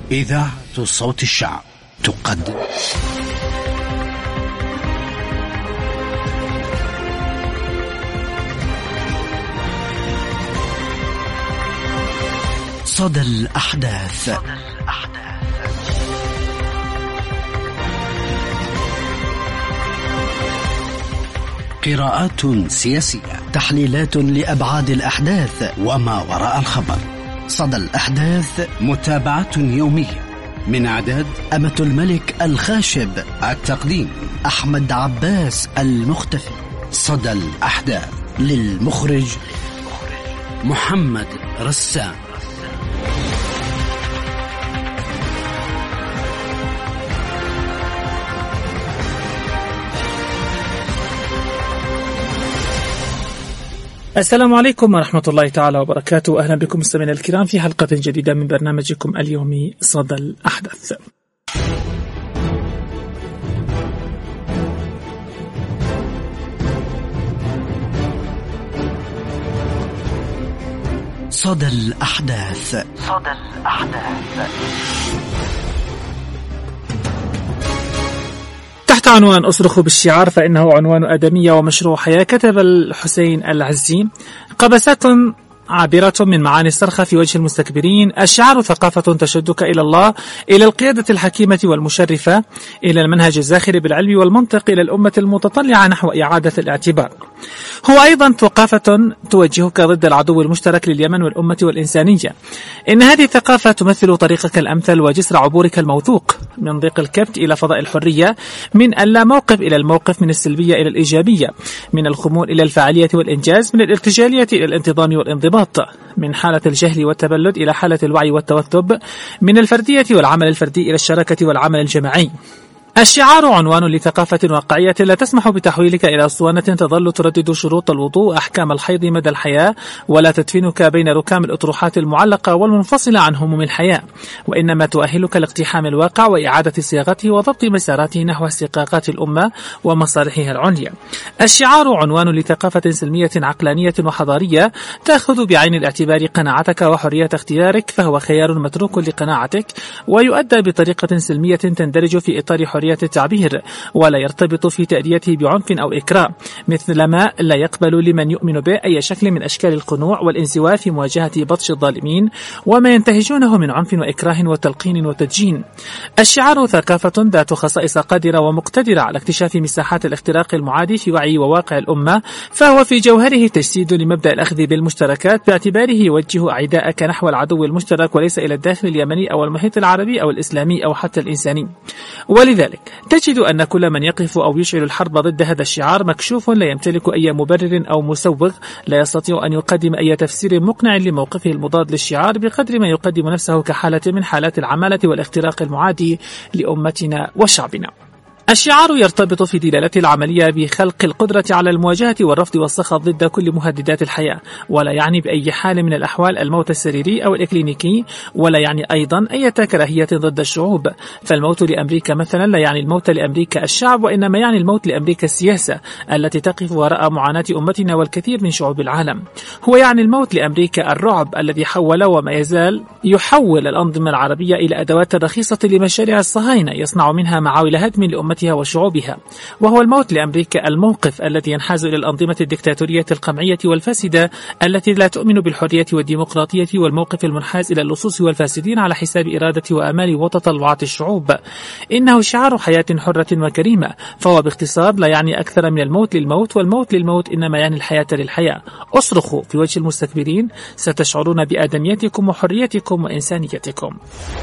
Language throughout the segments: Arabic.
إذاعة صوت الشعب تقدم صدى الأحداث. قراءات سياسية، تحليلات لأبعاد الأحداث وما وراء الخبر. صدى الأحداث، متابعة يومية من إعداد أمة الملك الخاشب، التقديم أحمد عباس المختفي. صدى الأحداث للمخرج محمد رسام. السلام عليكم ورحمة الله تعالى وبركاته. أهلا بكم مستمعينا الكرام في حلقة جديدة من برنامجكم اليومي صدى الأحداث. صدى الأحداث. تحت عنوان أصرخ بالشعار فإنه عنوان أدمية ومشروع حياة، كتب الحسين العزي: قبسات عابرة من معاني الصرخة في وجه المستكبرين. الشعار ثقافة تشدك إلى الله، إلى القيادة الحكيمة والمشرفة، إلى المنهج الزاخر بالعلم والمنطق، إلى الأمة المتطلعة نحو إعادة الاعتبار. هو أيضا ثقافة توجهك ضد العدو المشترك لليمن والأمة والإنسانية. إن هذه الثقافة تمثل طريقك الأمثل وجسر عبورك الموثوق من ضيق الكبت إلى فضاء الحرية، من اللا موقف إلى الموقف، من السلبية إلى الإيجابية، من الخمول إلى الفاعلية والإنجاز، من الارتجالية إلى الانتظام والانضباط، من حالة الجهل والتبلد إلى حالة الوعي والتوثب، من الفردية والعمل الفردي إلى الشراكة والعمل الجماعي. الشعار عنوان لثقافة واقعية لا تسمح بتحويلك إلى أسطوانة تظل تردد شروط الوضوء، أحكام الحيض مدى الحياة، ولا تدفنك بين ركام الأطروحات المعلقة والمنفصلة عن هموم الحياة، وإنما تؤهلك لاقتحام الواقع وإعادة صياغته وضبط مساراته نحو استحقاقات الأمة ومصالحها العليا. الشعار عنوان لثقافة سلمية عقلانية وحضارية تأخذ بعين الاعتبار قناعتك وحرية اختيارك، فهو خيار متروك لقناعتك ويؤدى بطريقة سلمية تندرج في إطار حرية التعبير، ولا يرتبط في تأديته بعنف أو إكراه، مثلما لا يقبل لمن يؤمن به أي شكل من أشكال القنوع والانزواء في مواجهة بطش الظالمين وما ينتهجونه من عنف وإكراه وتلقين وتدجين. الشعار ثقافة ذات خصائص قادرة ومقتدرة على اكتشاف مساحات الاختراق المعادي في وعي وواقع الأمة، فهو في جوهره تجسيد لمبدأ الأخذ بالمشتركات، باعتباره يوجه أعداءك نحو العدو المشترك وليس إلى الداخل اليمني أو المحيط العربي أو الإسلامي أو حتى الإنساني. ولذلك تجد أن كل من يقف أو يشعل الحرب ضد هذا الشعار مكشوف، لا يمتلك أي مبرر أو مسوغ، لا يستطيع أن يقدم أي تفسير مقنع لموقفه المضاد للشعار بقدر ما يقدم نفسه كحالة من حالات العمالة والاختراق المعادي لأمتنا وشعبنا. الشعار يرتبط في دلالته العملية بخلق القدرة على المواجهة والرفض والسخط ضد كل مهددات الحياة، ولا يعني بأي حال من الأحوال الموت السريري أو الإكلينيكي، ولا يعني أيضا أي كراهية ضد الشعوب. فالموت لأمريكا مثلا لا يعني الموت لأمريكا الشعب، وإنما يعني الموت لأمريكا السياسة التي تقف وراء معاناة أمتنا والكثير من شعوب العالم. هو يعني الموت لأمريكا الرعب الذي حول وما يزال يحول الأنظمة العربية إلى أدوات رخيصة لمشاريع الصهاينة يصنع منها معاول هدم لأمتها وشعوبها. وهو الموت لأمريكا الموقف الذي ينحاز إلى الأنظمة الدكتاتورية القمعية والفاسدة التي لا تؤمن بالحرية والديمقراطية، والموقف المنحاز إلى اللصوص والفاسدين على حساب إرادة وآمال وتطلعات الشعوب. إنه شعار حياة حرة وكريمة، فهو باختصار لا يعني أكثر من الموت للموت والموت للموت، إنما يعني الحياة للحياة. أصرخوا في وجه المستكبرين، ستشعرون بآدميتكم وحريتكم وإنسانيتكم.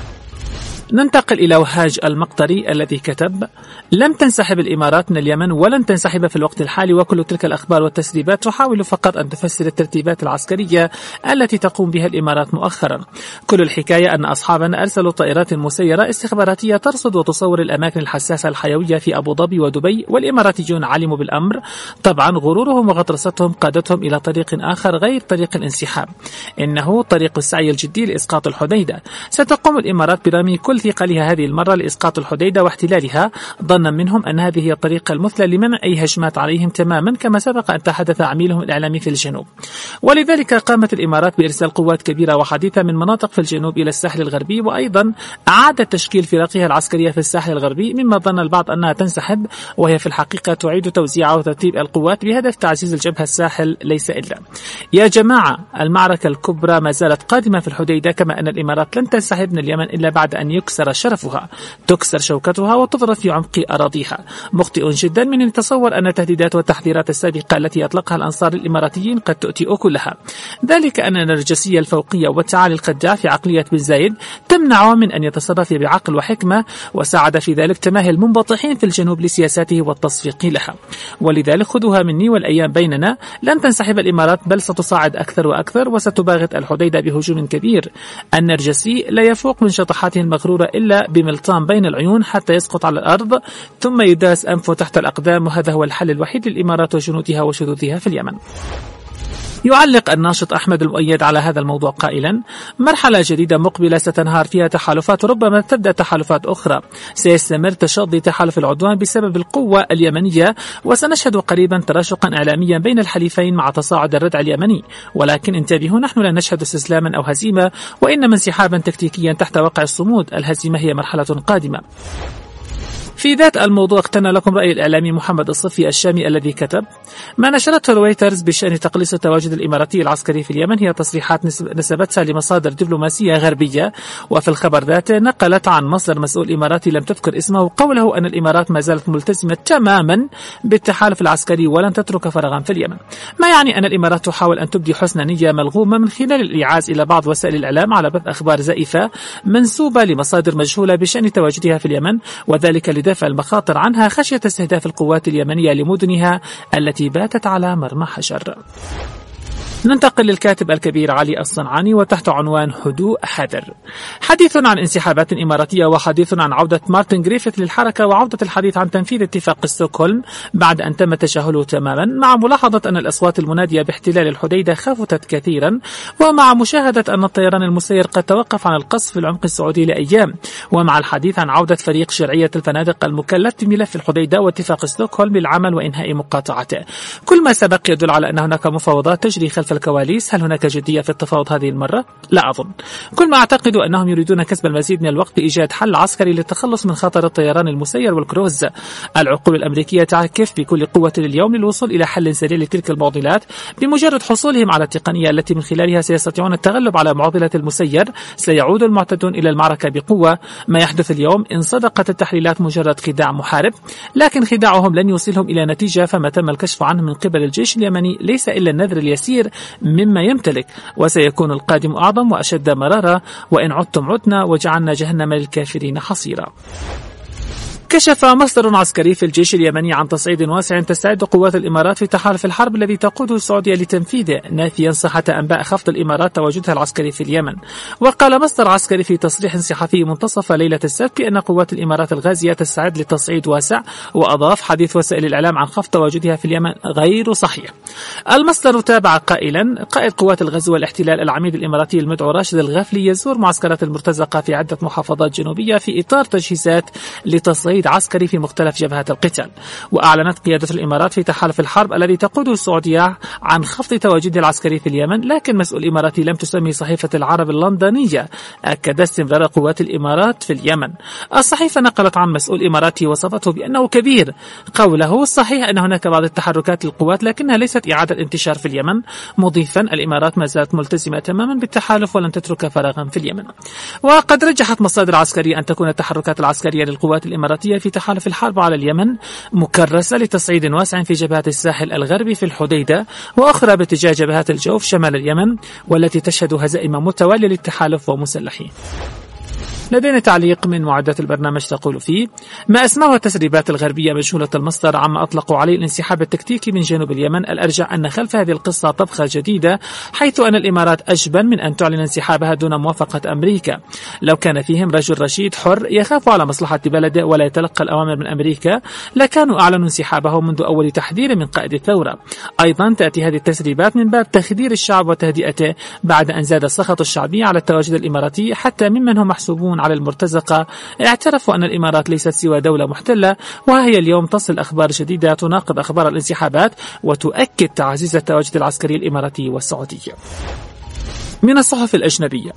ننتقل إلى وهاج المقطري الذي كتب: لم تنسحب الإمارات من اليمن ولن تنسحب في الوقت الحالي، وكل تلك الأخبار والتسريبات تحاول فقط أن تفسر الترتيبات العسكرية التي تقوم بها الإمارات مؤخرا. كل الحكاية أن أصحابنا أرسلوا طائرات مسيرة استخباراتية ترصد وتصور الأماكن الحساسة الحيوية في أبو ظبي ودبي، والإماراتيون علموا بالأمر. طبعا غرورهم وغطرستهم قادتهم إلى طريق آخر غير طريق الانسحاب، إنه طريق السعي الجدي لإسقاط الحديدة. ستقوم الإمارات برمي كل ثقلها هذه المرة لإسقاط الحديدة واحتلالها، ظنا منهم أن هذه هي الطريقة المثلى لمنع أي هجمات عليهم تماما، كما سبق أن تحدث عميلهم الإعلامي في الجنوب. ولذلك قامت الإمارات بإرسال قوات كبيرة وحديثة من مناطق في الجنوب إلى الساحل الغربي، وأيضا أعادت تشكيل فرقها العسكرية في الساحل الغربي، مما ظن البعض أنها تنسحب، وهي في الحقيقة تعيد توزيع وترتيب القوات بهدف تعزيز الجبهة الساحل ليس إلا. يا جماعة، المعركة الكبرى ما زالت قادمة في الحديدة، كما أن الإمارات لن تنسحب من اليمن إلا بعد أن يكسر شرفها، تكسر شوكتها، وتضرب في عمق أراضيها. مخطئ جدا من يتصور أن التهديدات والتحذيرات السابقة التي أطلقها الأنصار الإماراتيين قد تؤتي أكلها، ذلك أن النرجسية الفوقية والتعالي الخداع في عقلية بن زايد تمنعه من أن يتصرف بعقل وحكمة، وساعد في ذلك تماهي المنبطحين في الجنوب لسياساته والتصفيق لها. ولذلك خذوها مني والأيام بيننا، لن تنسحب الإمارات، بل ستصاعد أكثر وأكثر، وستباغت الحديدة بهجوم كبير. النرجسي لا يفوق من شطحاته المغرورة إلا بملطام بين العيون حتى يسقط على الأرض، ثم يداس أنفه تحت الأقدام، وهذا هو الحل الوحيد للإمارات وجنودها وشذوذها في اليمن. يعلق الناشط أحمد المؤيد على هذا الموضوع قائلا: مرحلة جديدة مقبلة ستنهار فيها تحالفات، ربما تبدأ تحالفات أخرى، سيستمر تشظي تحالف العدوان بسبب القوة اليمنية، وسنشهد قريبا تراشقا إعلاميا بين الحليفين مع تصاعد الردع اليمني. ولكن انتبهوا، نحن لا نشهد استسلاما أو هزيمة، وإنما انسحابا تكتيكيا تحت وقع الصمود. الهزيمة هي مرحلة قادمة. في ذات الموضوع اقتنى لكم رأي الإعلامي محمد الصفي الشامي الذي كتب: ما نشرته رويترز بشأن تقليص التواجد الإماراتي العسكري في اليمن هي تصريحات نسبتها لمصادر دبلوماسية غربية، وفي الخبر ذاته نقلت عن مصدر مسؤول إماراتي لم تذكر اسمه قوله أن الإمارات ما زالت ملتزمة تماما بالتحالف العسكري ولن تترك فراغا في اليمن، ما يعني أن الإمارات تحاول أن تبدي حسن نية ملغومة من خلال الإيعاز إلى بعض وسائل الإعلام على بث أخبار زائفة منسوبة لمصادر مجهولة بشأن تواجدها في اليمن، وذلك لدفع المخاطر عنها خشية استهداف القوات اليمنية لمدنها التي باتت على مرمى حجر. ننتقل للكاتب الكبير علي الصنعاني وتحت عنوان هدوء حذر. حديث عن انسحابات إماراتية، وحديث عن عودة مارتن غريفيث للحركة، وعودة الحديث عن تنفيذ اتفاق ستوكهولم بعد أن تم تجاهله تماما، مع ملاحظة أن الأصوات المنادية باحتلال الحديدة خفتت كثيرا، ومع مشاهدة أن الطيران المسير قد توقف عن القصف في العمق السعودي لأيام، ومع الحديث عن عودة فريق شرعية الفنادق المكلف بملف الحديدة واتفاق ستوكهولم للعمل وإنهاء مقاطعته. كل ما سبق يدل على أن هناك مفاوضات تجري خلف الكواليس. هل هناك جدية في التفاوض هذه المرة؟ لا أظن. كل ما أعتقد أنهم يريدون كسب المزيد من الوقت بإيجاد حل عسكري للتخلص من خطر الطيران المسير والكروز. العقول الأمريكية تعكف بكل قوة اليوم للوصول إلى حل سريع لتلك المعضلات، بمجرد حصولهم على التقنية التي من خلالها سيستطيعون التغلب على معضلة المسير سيعود المعتدون إلى المعركة بقوة. ما يحدث اليوم إن صدقت التحليلات مجرد خداع محارب، لكن خداعهم لن يوصلهم إلى نتيجة، فما تم الكشف عنه من قبل الجيش اليمني ليس إلا النذر اليسير مما يمتلك، وسيكون القادم أعظم وأشد مرارة، وإن عدتم عدنا وجعلنا جهنم للكافرين حصيرا. كشف مصدر عسكري في الجيش اليمني عن تصعيد واسع تستعد قوات الإمارات في تحالف الحرب الذي تقوده السعودية لتنفيذه، نافيا صحة أنباء خفض الإمارات تواجدها العسكري في اليمن. وقال مصدر عسكري في تصريح صحفي منتصف ليلة السبت بأن قوات الإمارات الغازية تستعد لتصعيد واسع، وأضاف: حديث وسائل الإعلام عن خفض تواجدها في اليمن غير صحيح. المصدر تابع قائلا: قائد قوات الغزو والاحتلال العميد الإماراتي المدعو راشد الغفلي يزور معسكرات المرتزقة في عدة محافظات جنوبية في إطار تجهيزات لتصعيد عسكري في مختلف جبهات القتال. وأعلنت قيادة الإمارات في تحالف الحرب الذي تقوده السعودية عن خفض تواجد العسكري في اليمن، لكن مسؤول إماراتي لم تسمي صحيفة العرب اللندنية أكد استمرار قوات الإمارات في اليمن. الصحيفة نقلت عن مسؤول إماراتي وصفته بأنه كبير. قوله: صحيح أن هناك بعض التحركات للقوات لكنها ليست إعادة انتشار في اليمن، مضيفا: الإمارات ما زالت ملتزمة تماما بالتحالف ولن تترك فراغا في اليمن. وقد رجحت مصادر عسكرية أن تكون التحركات العسكرية للقوات الإماراتية في تحالف الحرب على اليمن مكرسة لتصعيد واسع في جبهات الساحل الغربي في الحديدة، وأخرى باتجاه جبهات الجوف شمال اليمن، والتي تشهد هزائم متوالية للتحالف ومسلحيه. لدينا تعليق من معدات البرنامج تقول فيه: ما أسماه التسريبات الغربية مجهولة المصدر عما أطلقوا عليه الانسحاب التكتيكي من جنوب اليمن، الأرجح أن خلف هذه القصة طبخة جديدة، حيث أن الإمارات أجبن من أن تعلن انسحابها دون موافقة أمريكا. لو كان فيهم رجل رشيد حر يخاف على مصلحة بلده ولا يتلقى الأوامر من أمريكا لكانوا أعلنوا انسحابه منذ أول تحذير من قائد الثورة. أيضا تأتي هذه التسريبات من باب تخدير الشعب وتهدئته بعد أن زاد السخط الشعبي على التواجد الإماراتي، حتى ممن هم محسوبون على المرتزقة اعترفوا أن الإمارات ليست سوى دولة محتلة، وها هي اليوم تصل أخبار جديدة تناقض أخبار الانسحابات وتؤكد تعزيز التواجد العسكري الإماراتي والسعودي. من الصحف الأجنبية،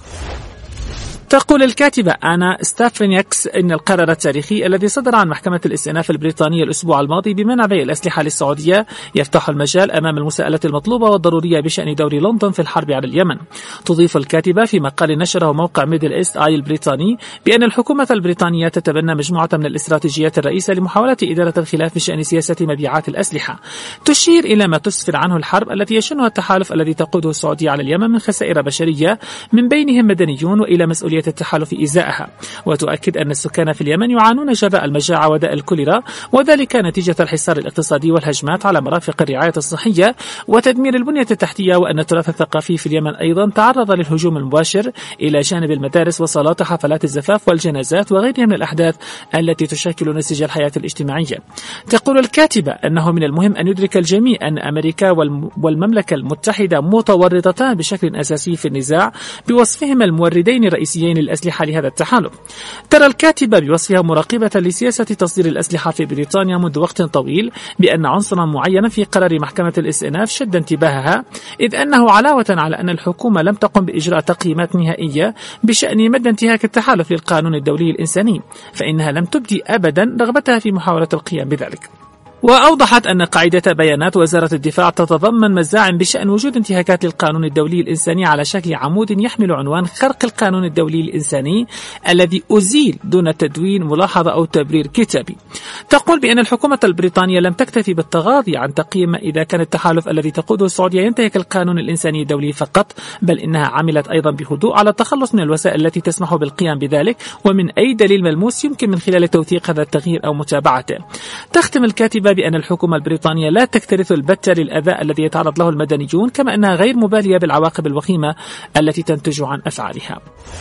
تقول الكاتبة أنا ستافرينيكس إن القرار التاريخي الذي صدر عن محكمة الاستئناف البريطانية الأسبوع الماضي بمنع بيع الأسلحة للسعودية يفتح المجال أمام المساءلة المطلوبة والضرورية بشأن دور لندن في الحرب على اليمن. تضيف الكاتبة في مقال نشره موقع ميدل إيست آي البريطاني بأن الحكومة البريطانية تتبنى مجموعة من الاستراتيجيات الرئيسة لمحاولة إدارة الخلاف بشأن سياسة مبيعات الأسلحة، تشير إلى ما تسفر عنه الحرب التي يشنها التحالف الذي تقوده السعودية على اليمن من خسائر بشرية من بينهم مدنيون وإلى مسؤولية التحالف إزاءها، وتؤكد أن السكان في اليمن يعانون جراء المجاعة وداء الكوليرا، وذلك نتيجة الحصار الاقتصادي والهجمات على مرافق الرعاية الصحية وتدمير البنية التحتية، وأن التراث الثقافي في اليمن أيضا تعرض للهجوم المباشر إلى جانب المدارس وصالات حفلات الزفاف والجنازات وغيرها من الأحداث التي تشكل نسيج الحياة الاجتماعية. تقول الكاتبة أنه من المهم أن يدرك الجميع أن أمريكا والمملكة المتحدة متورطتان بشكل أساسي في النزاع بوصفهما الموردين الرئيسيين للأسلحة لهذا التحالف. ترى الكاتبة بوصفها مراقبة لسياسة تصدير الأسلحة في بريطانيا منذ وقت طويل بأن عنصرا معينا في قرار محكمة الاستئناف شد انتباهها، إذ أنه علاوة على أن الحكومة لم تقم بإجراء تقييمات نهائية بشأن مدى انتهاك التحالف للقانون الدولي الإنساني، فإنها لم تبدي أبدا رغبتها في محاولة القيام بذلك. وأوضحت أن قاعدة بيانات وزارة الدفاع تتضمن مزاعم بشأن وجود انتهاكات للقانون الدولي الإنساني على شكل عمود يحمل عنوان خرق القانون الدولي الإنساني الذي أزيل دون تدوين ملاحظة أو تبرير كتابي. تقول بأن الحكومة البريطانية لم تكتفي بالتغاضي عن تقييم إذا كان التحالف الذي تقوده السعودية ينتهك القانون الإنساني الدولي فقط، بل إنها عملت أيضا بهدوء على التخلص من الوسائل التي تسمح بالقيام بذلك ومن أي دليل ملموس يمكن من خلال توثيق هذا التغيير أو متابعته. تختم الكاتبة بأن الحكومة البريطانية لا تكترث البتة للأذى الذي يتعرض له المدنيون، كما أنها غير مبالية بالعواقب الوخيمة التي تنتج عن أفعالها.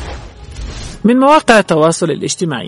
من مواقع التواصل الاجتماعي،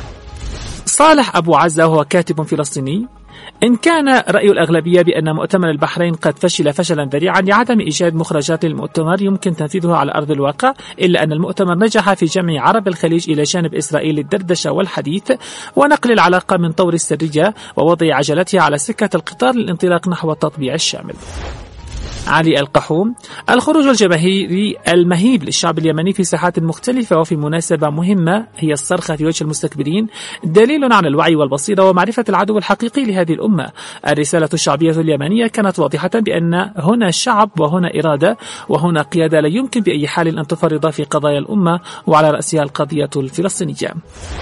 صالح أبو عزة وهو كاتب فلسطيني: إن كان رأي الأغلبية بأن مؤتمر البحرين قد فشل فشلا ذريعا لعدم إيجاد مخرجات للمؤتمر يمكن تنفيذها على أرض الواقع، إلا أن المؤتمر نجح في جمع عرب الخليج إلى جانب إسرائيل للدردشة والحديث ونقل العلاقة من طور السرية ووضع عجلتها على سكة القطار للانطلاق نحو التطبيع الشامل. علي القحوم: الخروج الجماهيري المهيب للشعب اليمني في ساحات مختلفة وفي مناسبة مهمة هي الصرخة في وجه المستكبرين دليل على الوعي والبصيرة ومعرفة العدو الحقيقي لهذه الأمة. الرسالة الشعبية اليمنية كانت واضحة بأن هنا شعب وهنا إرادة وهنا قيادة لا يمكن بأي حال أن تفرط في قضايا الأمة وعلى رأسها القضية الفلسطينية.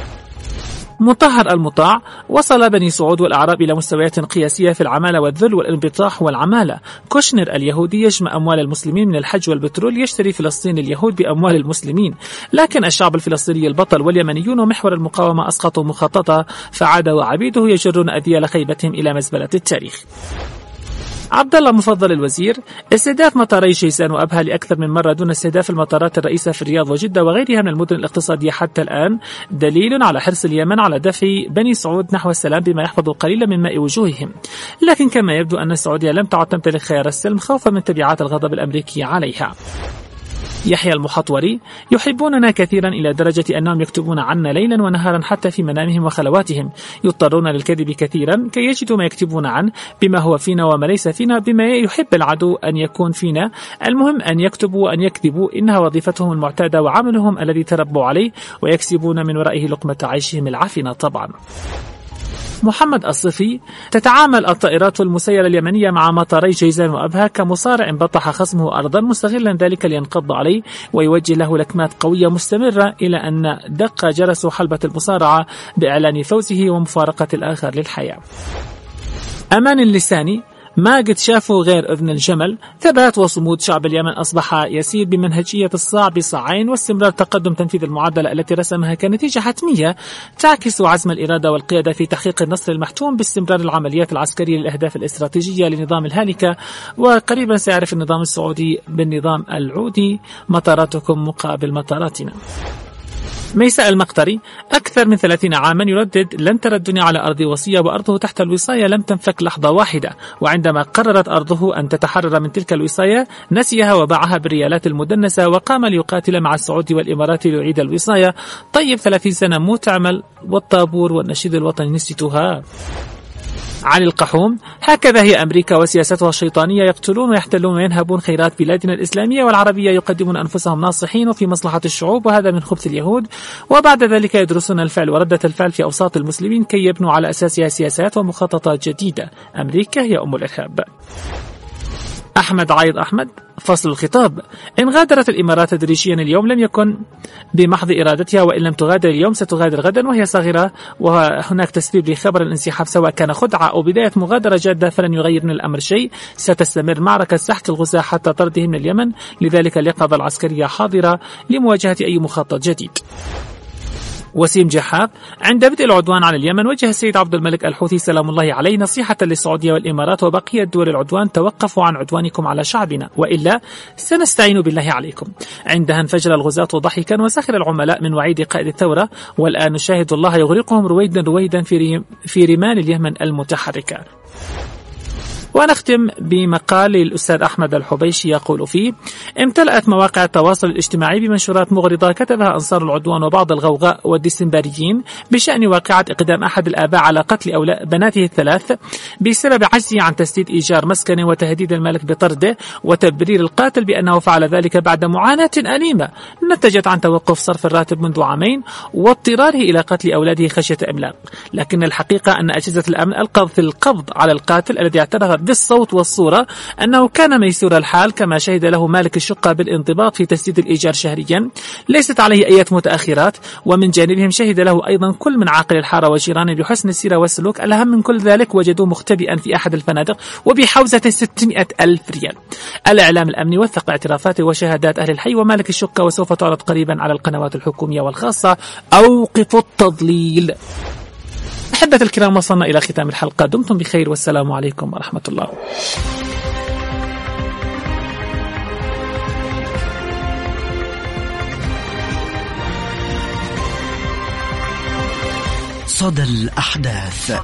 مطهر المطاع: وصل بني سعود والأعراب إلى مستويات قياسية في العمالة والذل والانبطاح والعمالة. كوشنر اليهودي يجمع أموال المسلمين من الحج والبترول يشتري فلسطين اليهود بأموال المسلمين، لكن الشعب الفلسطيني البطل واليمنيون ومحور المقاومة أسقطوا مخططة فعاد وعبيده يجرون أذيال خيبتهم إلى مزبلة التاريخ. عبد الله مفضل الوزير: استهداف مطاري جيزان وأبها لأكثر من مرة دون استهداف المطارات الرئيسة في الرياض وجدة وغيرها من المدن الاقتصادية حتى الآن دليل على حرص اليمن على دفع بني سعود نحو السلام بما يحفظ قليلا من ماء وجوههم، لكن كما يبدو أن السعودية لم تعد تمتلك خيار السلم خوفا من تبعات الغضب الأمريكي عليها. يحيى المحطوري: يحبوننا كثيرا إلى درجة أنهم يكتبون عنا ليلا ونهارا حتى في منامهم وخلواتهم، يضطرون للكذب كثيرا كي يجدوا ما يكتبون عنه بما هو فينا وما ليس فينا بما يحب العدو أن يكون فينا، المهم أن يكتبوا وأن يكذبوا، إنها وظيفتهم المعتادة وعملهم الذي تربوا عليه ويكسبون من ورائه لقمة عيشهم العفنة طبعا. محمد الصفي: تتعامل الطائرات المسيرة اليمنية مع مطاري جيزان وأبها كمصارع بطح خصمه أرضا مستغلا ذلك لينقض عليه ويوجه له لكمات قوية مستمرة إلى أن دق جرس حلبة المصارعة بإعلان فوزه ومفارقة الآخر للحياة. أمان اللساني: ما قد شافوا غير أذن الجمل، ثبات وصمود شعب اليمن أصبح يسير بمنهجية الصاع بصاعين واستمرار تقدم تنفيذ المعادلة التي رسمها كنتيجة حتمية تعكس عزم الإرادة والقيادة في تحقيق النصر المحتوم باستمرار العمليات العسكرية للأهداف الاستراتيجية لنظام الهالكة، وقريبا سيعرف النظام السعودي بالنظام العودي مطاراتكم مقابل مطاراتنا. ميساء المقطري أكثر من 30 عاما يردد: لن ترى الدنيا على أرض وصية، وأرضه تحت الوصاية لم تنفك لحظة واحدة. وعندما قررت أرضه أن تتحرر من تلك الوصاية نسيها وباعها بالريالات المدنسة، وقام ليقاتل مع السعودي والإمارات ليعيد الوصاية. طيب 30 سنة مو تعمل، والطابور والنشيد الوطني نسيتوها. علي القحوم: هكذا هي أمريكا وسياستها الشيطانية، يقتلون ويحتلون وينهبون خيرات بلادنا الإسلامية والعربية، يقدمون أنفسهم ناصحين وفي مصلحة الشعوب، وهذا من خبث اليهود. وبعد ذلك يدرسون الفعل وردة الفعل في أوساط المسلمين كي يبنوا على أساسها سياسات ومخططات جديدة. أمريكا هي أم الإرهاب. أحمد عايض أحمد: فصل الخطاب: إن غادرت الإمارات تدريجيا اليوم لم يكن بمحض إرادتها، وإن لم تغادر اليوم ستغادر غدا وهي صغيرة، وهناك تسبيب لخبر الانسحاب سواء كان خدعة أو بداية مغادرة جادة فلن يغير من الأمر شيء. ستستمر معركة سحق الغزاة حتى طردهم من اليمن، لذلك اليقظة العسكرية حاضرة لمواجهة أي مخطط جديد. وسيم جحاف: عند بدء العدوان على اليمن وجه السيد عبد الملك الحوثي سلام الله عليه نصيحة للسعودية والإمارات وبقية دول العدوان: توقفوا عن عدوانكم على شعبنا وإلا سنستعين بالله عليكم. عندها انفجر الغزاة ضحكا وسخر العملاء من وعيد قائد الثورة، والآن نشاهد الله يغرقهم رويدا رويدا في رمال اليمن المتحركة. ونختم بمقال للأستاذ أحمد الحبيشي يقول فيه: امتلأت مواقع التواصل الاجتماعي بمنشورات مغرضة كتبها أنصار العدوان وبعض الغوغاء والديسمبريين بشأن واقعة إقدام أحد الآباء على قتل بناته الثلاث بسبب عجزه عن تسديد إيجار مسكنه وتهديد المالك بطرده، وتبرير القاتل بأنه فعل ذلك بعد معاناة أليمة نتجت عن توقف صرف الراتب منذ عامين واضطراره إلى قتل أولاده خشية إملاق. لكن الحقيقة أن أجهزة الأمن ألقت القبض على القاتل الذي اعترف بالصوت والصورة أنه كان ميسور الحال، كما شهد له مالك الشقة بالانضباط في تسديد الإيجار شهريا، ليست عليه أي متأخرات. ومن جانبهم شهد له أيضا كل من عاقل الحارة وجيرانه بحسن السيرة والسلوك. الأهم من كل ذلك وجدوه مختبئا في أحد الفنادق وبحوزة 600,000 ريال. الإعلام الأمني وثق اعترافاته وشهادات أهل الحي ومالك الشقة، وسوف تعرض قريبا على القنوات الحكومية والخاصة. أوقفوا التضليل. أحبة الكرام، وصلنا إلى ختام الحلقة. دمتم بخير والسلام عليكم ورحمة الله. صدى الأحداث.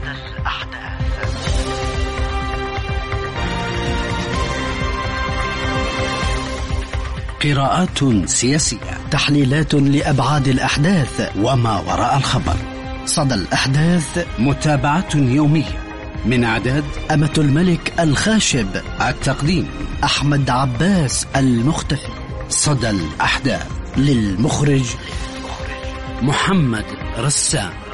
قراءات سياسية، تحليلات لأبعاد الأحداث وما وراء الخبر. صدى الأحداث متابعة يومية، من إعداد أمة الملك الخاشب، التقديم أحمد عباس المختفي. صدى الأحداث للمخرج محمد رسام.